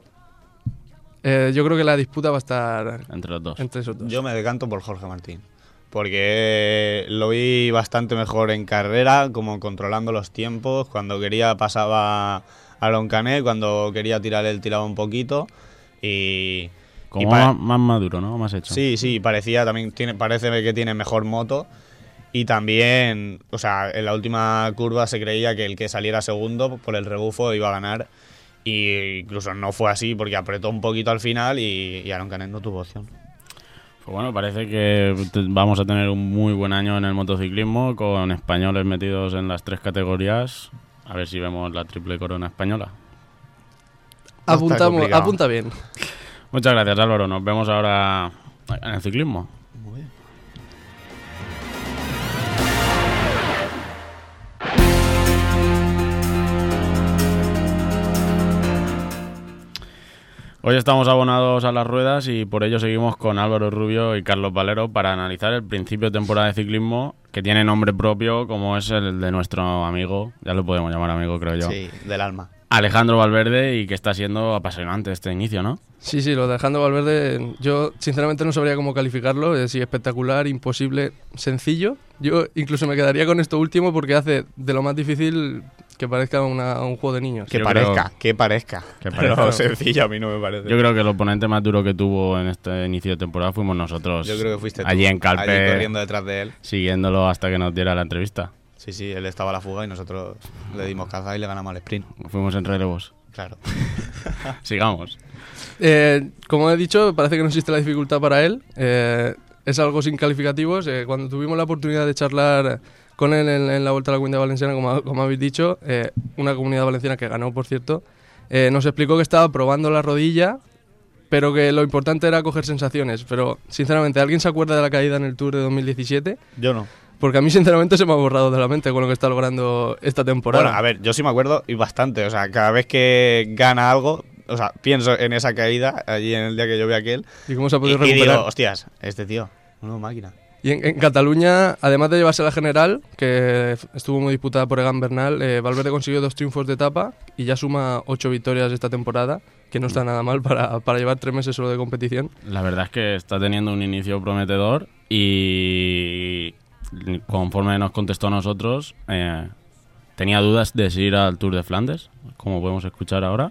yo creo que la disputa va a estar entre los dos. Entre esos dos. Yo me decanto por Jorge Martín, porque lo vi bastante mejor en carrera, como controlando los tiempos. Cuando quería pasaba a Aaron Canet, cuando quería tirar él tiraba un poquito y más maduro, ¿no? Más hecho. Sí, parece que tiene mejor moto. Y también, o sea, en la última curva se creía que el que saliera segundo por el rebufo iba a ganar. Y incluso no fue así, porque apretó un poquito al final y Aaron Canet no tuvo opción. Pues bueno, parece que vamos a tener un muy buen año en el motociclismo, con españoles metidos en las 3 categorías. A ver si vemos la triple corona española. Apunta bien. Muchas gracias, Álvaro. Nos vemos ahora en el ciclismo. Muy bien. Hoy estamos abonados a las ruedas y por ello seguimos con Álvaro Rubio y Carlos Valero para analizar el principio de temporada de ciclismo, que tiene nombre propio, como es el de nuestro amigo, ya lo podemos llamar amigo, creo yo. Sí, del alma. Alejandro Valverde, y que está siendo apasionante este inicio, ¿no? Sí, lo de Alejandro Valverde, yo sinceramente no sabría cómo calificarlo, es decir, espectacular, imposible, sencillo. Yo incluso me quedaría con esto último porque hace de lo más difícil que parezca un juego de niños. Que parezca. Pero sencillo a mí no me parece. Yo creo que el oponente más duro que tuvo en este inicio de temporada fuimos nosotros. Yo creo que fuiste tú, allí en Calpe, allí corriendo detrás de él, siguiéndolo hasta que nos diera la entrevista. Sí, él estaba a la fuga y nosotros le dimos caza y le ganamos al sprint. Fuimos en relevos. Claro. Sigamos. Como he dicho, parece que no existe la dificultad para él. Es algo sin calificativos. Cuando tuvimos la oportunidad de charlar con él en la Vuelta a la Comunidad Valenciana, como habéis dicho, una Comunidad Valenciana que ganó, por cierto, nos explicó que estaba probando la rodilla, pero que lo importante era coger sensaciones. Pero, sinceramente, ¿alguien se acuerda de la caída en el Tour de 2017? Yo no. Porque a mí, sinceramente, se me ha borrado de la mente con lo que está logrando esta temporada. Bueno, a ver, yo sí me acuerdo y bastante. O sea, cada vez que gana algo, o sea, pienso en esa caída allí en el día que yo vi aquel. ¿Y cómo se ha podido y recuperar? digo, hostias, este tío, una máquina. Y en Cataluña, además de llevarse la general, que estuvo muy disputada por Egan Bernal, Valverde consiguió 2 triunfos de etapa y ya suma 8 victorias esta temporada, que no está nada mal para llevar 3 meses solo de competición. La verdad es que está teniendo un inicio prometedor y conforme nos contestó a nosotros, tenía dudas de si ir al Tour de Flandes, como podemos escuchar ahora.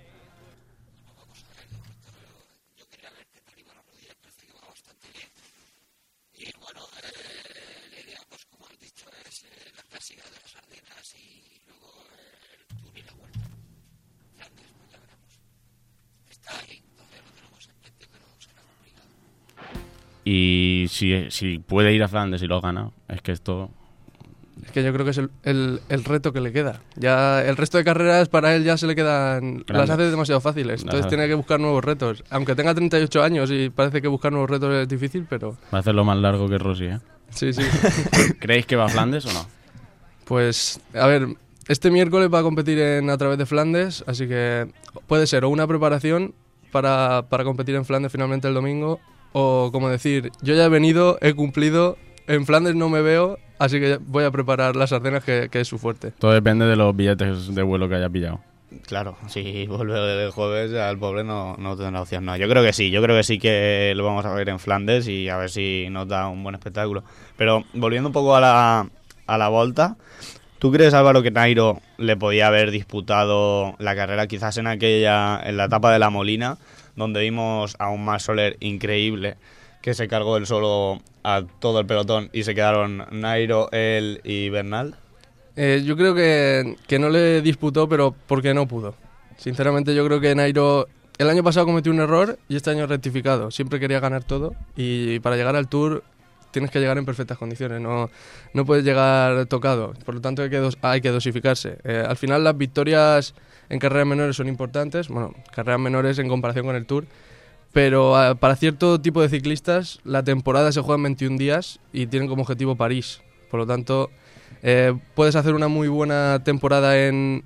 Y si puede ir a Flandes y lo gana, es que esto... Es que yo creo que es el reto que le queda. Ya el resto de carreras para él ya se le quedan... Las hace demasiado fáciles. Entonces tiene que buscar nuevos retos. Aunque tenga 38 años y parece que buscar nuevos retos es difícil, pero... Va a hacerlo más largo que Rossi, ¿eh? Sí. ¿Creéis que va a Flandes o no? Pues, a ver, este miércoles va a competir a través de Flandes, así que puede ser o una preparación para competir en Flandes finalmente el domingo, o como decir, yo ya he venido, he cumplido, en Flandes no me veo, así que voy a preparar las Ardenas, que es su fuerte. Todo depende de los billetes de vuelo que haya pillado. Claro, si vuelve el jueves, al pobre no tendrá opción. No, yo creo que sí que lo vamos a ver en Flandes y a ver si nos da un buen espectáculo. Pero volviendo un poco a la Volta, ¿tú crees, Álvaro, que Nairo le podía haber disputado la carrera quizás en la etapa de La Molina, donde vimos a un Max Soler increíble que se cargó él solo a todo el pelotón y se quedaron Nairo, él y Bernal? Yo creo que no le disputó, pero porque no pudo. Sinceramente yo creo que Nairo el año pasado cometió un error y este año ha rectificado. Siempre quería ganar todo y para llegar al Tour tienes que llegar en perfectas condiciones, no puedes llegar tocado. Por lo tanto hay que dosificarse. Al final las victorias en carreras menores son importantes, bueno, carreras menores en comparación con el Tour, pero para cierto tipo de ciclistas la temporada se juega en 21 días y tienen como objetivo París. Por lo tanto, puedes hacer una muy buena temporada en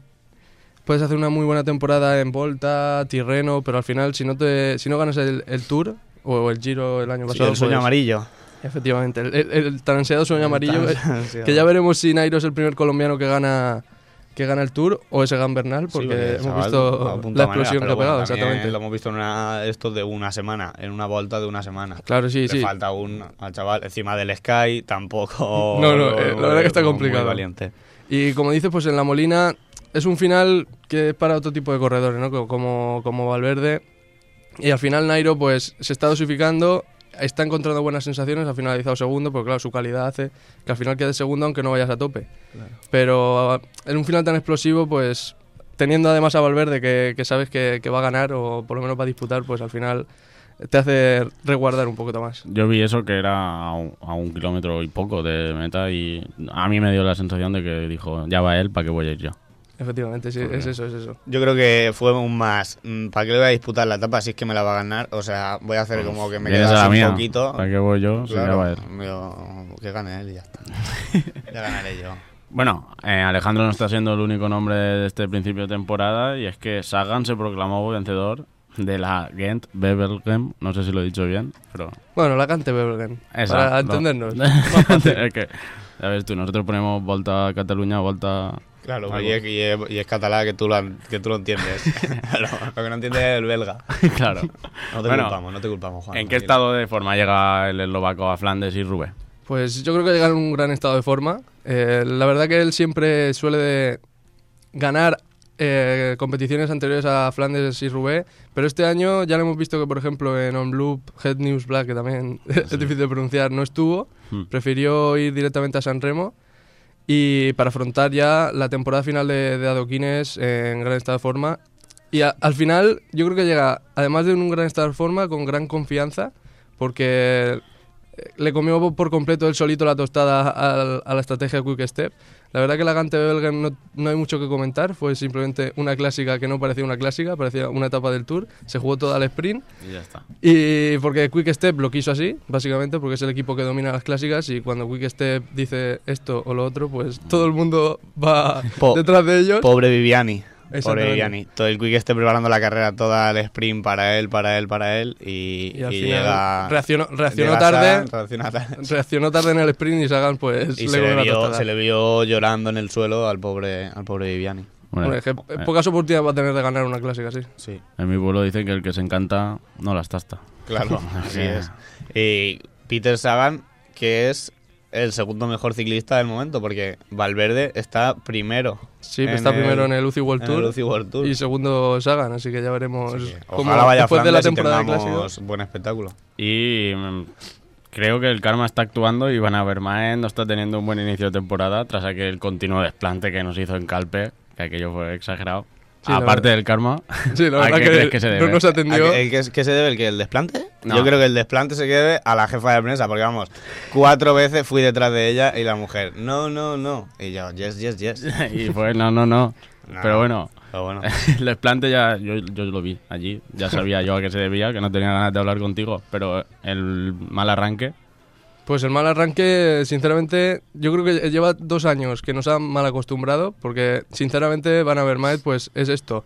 Volta, Tirreno, pero al final si no ganas el Tour o el Giro el año pasado, el sueño amarillo. Efectivamente, el tan ansiado sueño amarillo, que ya veremos si Nairo es el primer colombiano que gana el Tour o es Egan Bernal, porque hemos visto la explosión que ha pegado, exactamente. Lo hemos visto esto de una semana, en una Volta de una semana. Claro, sí. Le falta al chaval encima del Sky, tampoco... No, la verdad que está complicado. Muy valiente. Y como dices, pues en La Molina es un final que es para otro tipo de corredores, ¿no? Como Valverde. Y al final Nairo pues se está dosificando, está encontrando buenas sensaciones, ha finalizado segundo, porque claro, su calidad hace que al final quede segundo aunque no vayas a tope. Claro. Pero en un final tan explosivo, pues teniendo además a Valverde que sabes que va a ganar o por lo menos va a disputar, pues al final te hace resguardar un poquito más. Yo vi eso, que era a un kilómetro y poco de meta, y a mí me dio la sensación de que dijo, ya va él, ¿para qué voy a ir yo? Efectivamente, sí, es eso. Yo creo que fue un más, ¿para qué le voy a disputar la etapa si es que me la va a ganar? O sea, voy a hacer como que me queda así un poquito. ¿Para qué voy yo? Claro, si ya va él. Que gane él y ya está. Ya ganaré yo. Bueno, Alejandro no está siendo el único nombre de este principio de temporada, y es que Sagan se proclamó vencedor de la Gent Wevelgem, no sé si lo he dicho bien, pero... Bueno, la Gante Wevelgem, para entendernos. Es que, ya ves tú, nosotros ponemos Volta a Cataluña, Volta... Claro, y es catalán, que tú lo entiendes. Claro, lo que no entiendes es el belga. Claro. No te culpamos, Juan. ¿En qué estado de forma llega el eslovaco a Flandes y Roubaix? Pues yo creo que llega en un gran estado de forma. La verdad que él siempre suele ganar competiciones anteriores a Flandes y Roubaix, pero este año ya lo hemos visto que, por ejemplo, en Omloop, Head News Black, que también es difícil de pronunciar, no estuvo. Prefirió ir directamente a San Remo. Y para afrontar ya la temporada final de adoquines en gran estado de forma. Y al final yo creo que llega, además de un gran estado de forma, con gran confianza, porque le comió por completo él solito la tostada a la estrategia de Quick Step. La verdad que la Gante Wevelgem no hay mucho que comentar, fue simplemente una clásica que no parecía una clásica, parecía una etapa del Tour, se jugó toda al sprint. Y ya está. Y porque Quick Step lo quiso así, básicamente, porque es el equipo que domina las clásicas, y cuando Quick Step dice esto o lo otro, pues todo el mundo va detrás de ellos. Pobre Viviani. Exactamente. Viviani. Todo el Quick esté preparando la carrera toda el sprint para él Y al y final llega... reaccionó llega tarde. Sagan, reacciona tarde. Reaccionó tarde en el sprint y Sagan pues Y le comió la tostada. se le vio llorando en el suelo al pobre Viviani. Bueno, Bueno, es que pocas oportunidades va a tener de ganar una clásica así. Sí, en mi pueblo dicen que el que se encanta no las tasta. claro, así Yeah. es. Y Peter Sagan, que es el segundo mejor ciclista del momento, porque Valverde está primero. Sí, está primero en el UCI World en el Tour UCI World Tour. y segundo Sagan, así que ya veremos Así que cómo ojalá vaya después de la Flandes y temporada de tengamos clásicos. buen espectáculo. Y creo que el karma está actuando y Van Avermaet no está teniendo un buen inicio de temporada tras aquel continuo desplante que nos hizo en Calpe, que aquello fue exagerado. Sí, la Aparte verdad. del karma, Sí, la ¿a verdad qué crees que se no debe? nos atendió. ¿Qué se debe? ¿El desplante? No. Yo creo que el desplante se debe a la jefa de prensa, porque vamos, 4 veces fui detrás de ella y la mujer, no. Y yo, yes. y fue no. Pero bueno, Pero bueno. el desplante ya yo lo vi allí, ya sabía yo a qué se debía, que no tenía ganas de hablar contigo, pero el mal arranque, Pues el mal arranque, sinceramente, yo creo que lleva 2 años que nos han mal acostumbrado, porque sinceramente Van Avermaet pues es esto.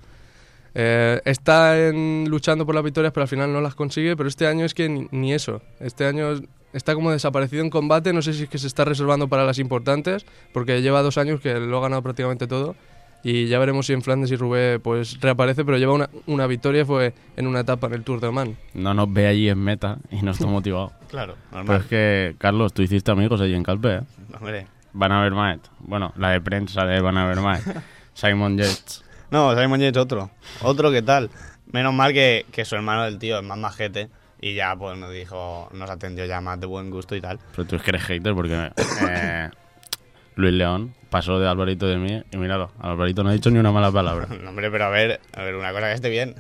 Está luchando por las victorias, pero al final no las consigue, pero este año es que ni eso. Este año está como desaparecido en combate, no sé si es que se está reservando para las importantes, porque lleva 2 años que lo ha ganado prácticamente todo. Y ya veremos si en Flandes y Roubaix pues reaparece, pero lleva una victoria, fue en una etapa en el Tour de Oman. no nos ve allí en meta y no está motivado. Claro, Pero normal. es que, Carlos, tú hiciste amigos allí en Calpe, ¿eh? Hombre. Van Avermaet, bueno, la de prensa de Van Avermaet, Simon Yates. No, Simon Yates otro que tal. Menos mal que su hermano del tío es más majete y ya pues nos atendió ya más de buen gusto y tal. Pero tú es que eres hater porque Luis León pasó de Alvarito de mí y míralo, Alvarito no ha dicho ni una mala palabra. No, hombre, pero a ver, una cosa que esté bien.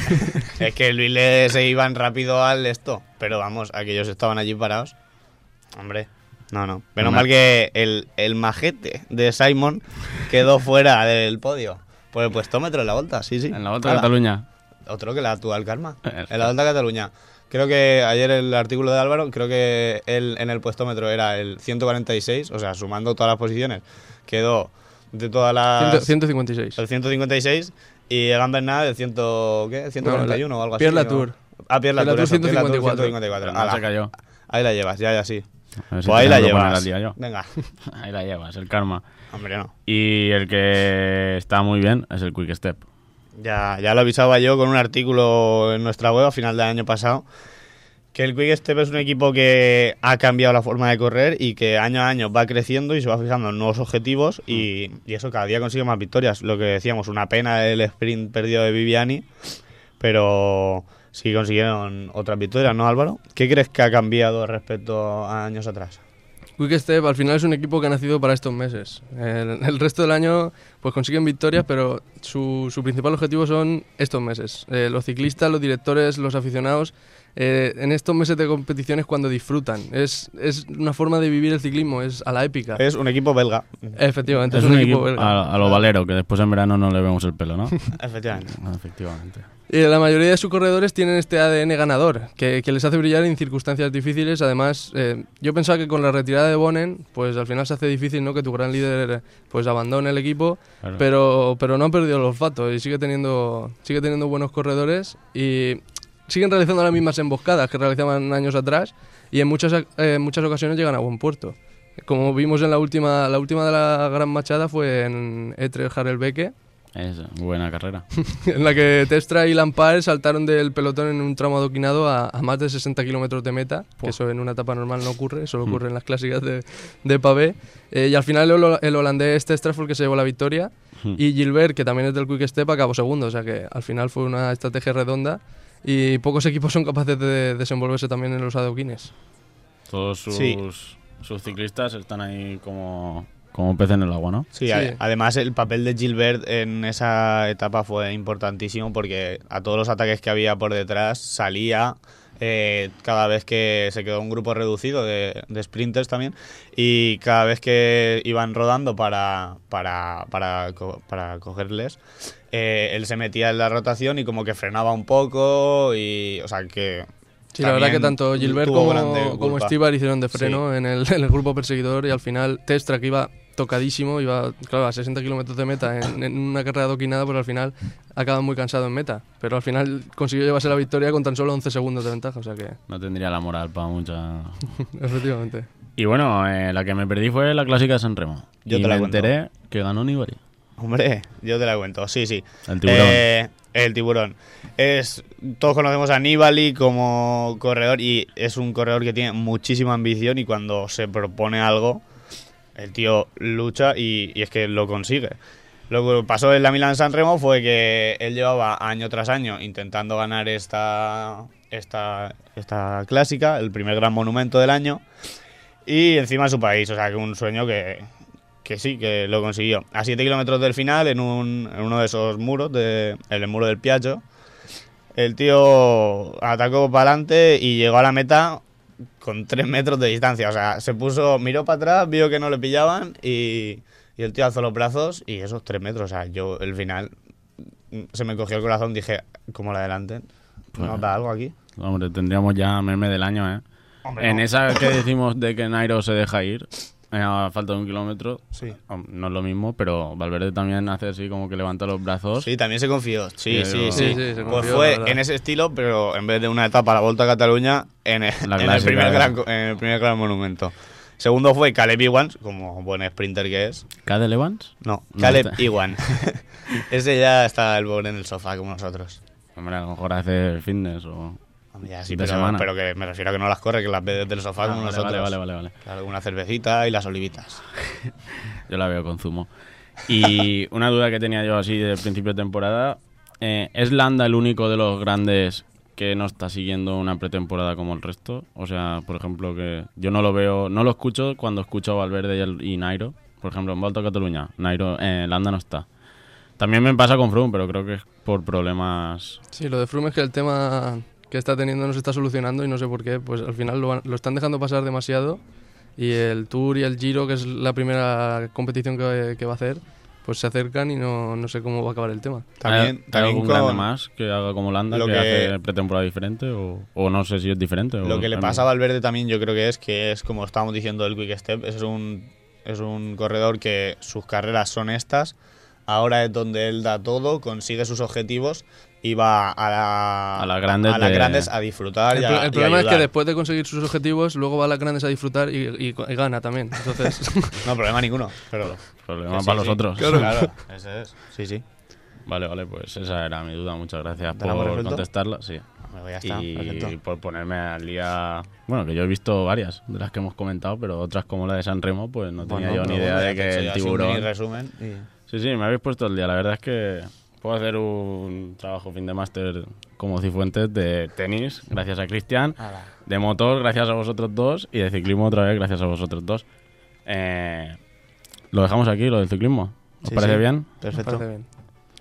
Es que Luis se iban rápido al esto, pero vamos, aquellos estaban allí parados. Hombre, no. Menos mal que el majete de Simon quedó fuera del podio. Por el puestómetro en la Volta, sí. En la Volta de Ala. Cataluña. Otro que la actual Karma. En la Volta de Cataluña. Creo que ayer el artículo de Álvaro, creo que él en el puestómetro era el 146, o sea, sumando todas las posiciones, quedó de todas las... 156. El 156 y Egan Bernal el 141 o algo así. Pierre ¿no? Latour. Pierre Latour, eso, Pierre Latour, 154. No se cayó. Ahí la llevas, ya sí. A ver si Pues ahí te la tengo que poner llevas. al día yo. Venga. Ahí la llevas, el karma. Hombre, no. Y el que está muy bien es el Quick Step. Ya lo avisaba yo con un artículo en nuestra web a final del año pasado, que el Quick Step es un equipo que ha cambiado la forma de correr y que año a año va creciendo y se va fijando en nuevos objetivos y eso cada día consigue más victorias. Lo que decíamos, una pena el sprint perdido de Viviani, pero sí consiguieron otras victorias, ¿no, Álvaro? ¿Qué crees que ha cambiado respecto a años atrás? Quick Step al final es un equipo que ha nacido para estos meses. El resto del año pues consiguen victorias, pero su principal objetivo son estos meses. Los ciclistas, los directores, los aficionados, en estos meses de competiciones cuando disfrutan. Es una forma de vivir el ciclismo, es a la épica. Es un equipo belga. Efectivamente, Es un un equipo equipo belga. a lo Valero, que después en verano no le vemos el pelo, ¿no? Efectivamente. Efectivamente. Y la mayoría de sus corredores tienen este ADN ganador, que les hace brillar en circunstancias difíciles. Además, yo pensaba que con la retirada de Bonen, pues al final se hace difícil, ¿no?, que tu gran líder pues abandone el equipo, Claro. pero no han perdido el olfato y sigue teniendo buenos corredores y siguen realizando las mismas emboscadas que realizaban años atrás y en muchas ocasiones llegan a buen puerto. Como vimos en la última de la gran machada fue en Etrecht-Harelbeke, Es buena carrera. en la que Testra y Lampard saltaron del pelotón en un tramo adoquinado a más de 60 kilómetros de meta, que eso en una etapa normal no ocurre, solo ocurre en las clásicas de pavé. Y al final el holandés Testra fue el que se llevó la victoria y Gilbert, que también es del Quick Step, acabó segundo, o sea que al final fue una estrategia redonda y pocos equipos son capaces de desenvolverse también en los adoquines. Todos Sí. sus ciclistas están ahí como pez en el agua, ¿no? Sí, Sí. Además el papel de Gilbert en esa etapa fue importantísimo porque a todos los ataques que había por detrás salía cada vez que se quedó un grupo reducido de sprinters también y cada vez que iban rodando para cogerles, él se metía en la rotación y como que frenaba un poco y, o sea, que... Sí, la verdad que tanto Gilbert tuvo grande como culpa. Stibar hicieron de freno en el grupo perseguidor y al final Testra, que iba tocadísimo, iba, claro, a 60 kilómetros de meta en una carrera adoquinada, pues al final acaba muy cansado en meta. Pero al final consiguió llevarse la victoria con tan solo 11 segundos de ventaja, o sea que... No tendría la moral para mucha... Efectivamente. Y bueno, la que me perdí fue la clásica de San Remo. Yo y te la me cuento. enteré que ganó Nibali. Hombre, yo te la cuento, sí. El tiburón. El tiburón. Todos conocemos a Nibali como corredor y es un corredor que tiene muchísima ambición y cuando se propone algo, el tío lucha y es que lo consigue. Lo que pasó en la Milán-San Remo fue que él llevaba año tras año intentando ganar esta clásica, el primer gran monumento del año, y encima en su país, o sea, que un sueño que sí, que lo consiguió. A 7 kilómetros del final, en uno de esos muros, el muro del Piaggio, el tío atacó para adelante y llegó a la meta con 3 metros de distancia. O sea, miró para atrás, vio que no le pillaban y el tío alzó los brazos y esos 3 metros. O sea, yo, el final, se me cogió el corazón, dije, ¿cómo la adelanten? ¿Nos da algo aquí? Hombre, tendríamos ya meme del año, ¿eh? Hombre, En no. esa que decimos de que Nairo se deja ir, a falta de 1 kilómetro, Sí. no es lo mismo, pero Valverde también hace así como que levanta los brazos. Sí, también se confió. Sí. Sí, se Pues confió, fue la verdad. en ese estilo, pero en vez de una etapa a la Volta a Cataluña, en el clásica, primer gran monumento. Segundo fue Caleb Ewan, como buen sprinter que es. ¿Cadel Evans? No, No Caleb está. Ewan. Ese ya está el pobre en el sofá como nosotros. Hombre, a lo mejor hace fitness o... Hombre, ya sí, De pero semana. que me refiero a que no las corre, que las ve desde el sofá como nosotros. Vale. Claro, una cervecita y las olivitas. Yo la veo con zumo. Y una duda que tenía yo así de principio de temporada, ¿es Landa el único de los grandes que no está siguiendo una pretemporada como el resto? O sea, por ejemplo, que yo no lo veo, no lo escucho cuando escucho a Valverde y Nairo. Por ejemplo, en Volta a Cataluña, Landa no está. También me pasa con Froome, pero creo que es por problemas... Sí, lo de Froome es que el tema que está teniendo no se está solucionando y no sé por qué, pues al final lo están dejando pasar demasiado y el Tour y el Giro, que es la primera competición que va a hacer, pues se acercan y no sé cómo va a acabar el tema. También, ¿Hay también algún grande más que haga como Landa, lo que que- hace pretemporada diferente? O no sé si es diferente. Lo que le pasa a Valverde también yo creo que es como estábamos diciendo del Quick Step, es un corredor que sus carreras son estas, ahora es donde él da todo, consigue sus objetivos y va a las grandes a disfrutar El, y pro- a, el y problema es que ayudar. después de conseguir sus objetivos, luego va a las grandes a disfrutar y gana también. Entonces, No, problema ninguno, pero... Problema Sí, para sí. los otros. Claro, ese es. Sí. Vale, pues esa era mi duda. Muchas gracias ¿Te la hemos por resuelto? contestarla. Sí. Bueno, ya está, Y perfecto. por ponerme al día... Bueno, que yo he visto varias de las que hemos comentado, pero otras como la de San Remo, pues no tenía Bueno, yo ni pero idea bueno, de ya te he que hecho el así un tiburón... mini resumen y- Sí, me habéis puesto el día. La verdad es que puedo hacer un trabajo fin de máster como Cifuentes de tenis, gracias a Cristian, Ala. de motor, gracias a vosotros dos, y de ciclismo otra vez, gracias a vosotros dos. Lo dejamos aquí, lo del ciclismo. ¿Os Sí, parece sí. bien? me Perfecto. parece bien.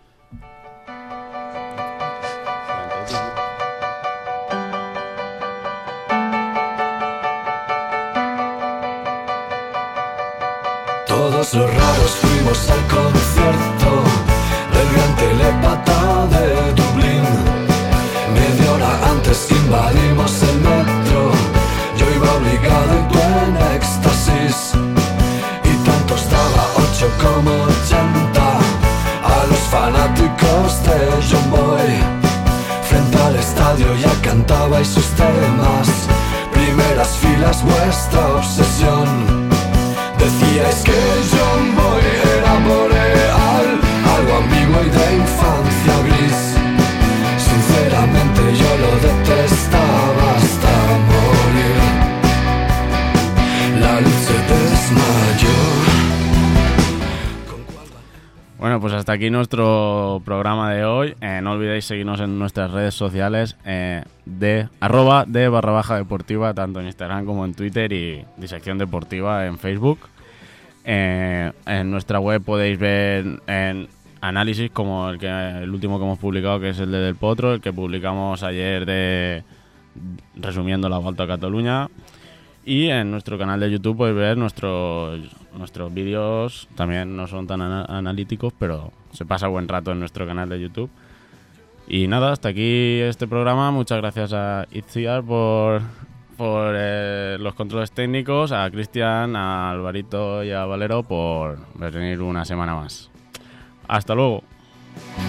Todos los raros fuimos al concierto del gran telepata de Dublín. Media hora antes invadimos el metro. Yo iba obligado y tú en éxtasis. Y tanto estaba 8 como 80. A los fanáticos de John Boy. Frente al estadio ya cantabais sus temas. Primeras filas, vuestra obsesión. Decíais que John Boy era boreal, algo ambiguo y de infancia gris. Sinceramente yo lo detestaba hasta morir. La luz se desmayó. Bueno, pues hasta aquí nuestro programa de hoy. No olvidéis seguirnos en nuestras redes sociales de @de_deportiva, tanto en Instagram como en Twitter, y Disección Deportiva en Facebook. En nuestra web podéis ver análisis como el último que hemos publicado, que es el de Del Potro, el que publicamos ayer resumiendo la Volta a Cataluña. Y en nuestro canal de YouTube podéis ver nuestros vídeos, también no son tan analíticos, pero se pasa buen rato en nuestro canal de YouTube. Y nada, hasta aquí este programa. Muchas gracias a Itziar por por los controles técnicos, a Cristian, a Alvarito y a Valero por venir una semana más. Hasta luego.